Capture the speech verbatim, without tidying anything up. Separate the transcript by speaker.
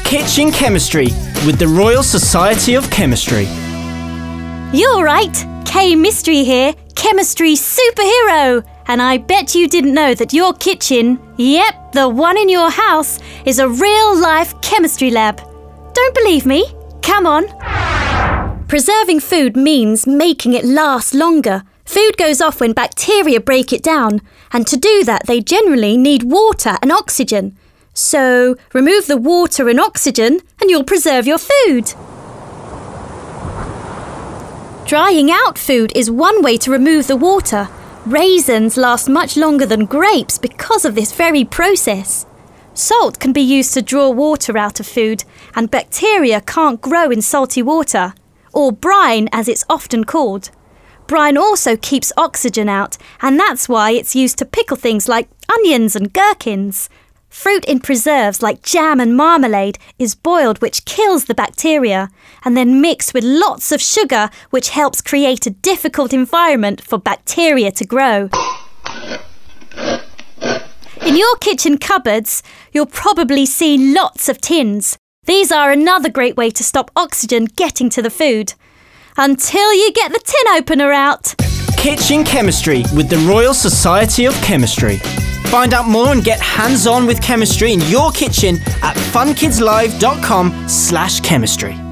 Speaker 1: Kitchen Chemistry with the Royal Society of Chemistry.
Speaker 2: You're right, K-Mystery here, chemistry superhero. And I bet you didn't know that your kitchen, yep, the one in your house, is a real-life chemistry lab. Don't believe me? Come on. Preserving food means making it last longer. Food goes off when bacteria break it down, and to do that they generally need water and oxygen. So remove the water and oxygen and you'll preserve your food. Drying out food is one way to remove the water. Raisins last much longer than grapes because of this very process. Salt can be used to draw water out of food, and bacteria can't grow in salty water, or brine as it's often called. Brine also keeps oxygen out, and that's why it's used to pickle things like onions and gherkins. Fruit in preserves like jam and marmalade is boiled, which kills the bacteria, and then mixed with lots of sugar, which helps create a difficult environment for bacteria to grow. In your kitchen cupboards, you'll probably see lots of tins. These are another great way to stop oxygen getting to the food. Until you get the tin opener out.
Speaker 1: Kitchen Chemistry with the Royal Society of Chemistry. Find out more and get hands-on with chemistry in your kitchen at funkidslive dot com slash chemistry.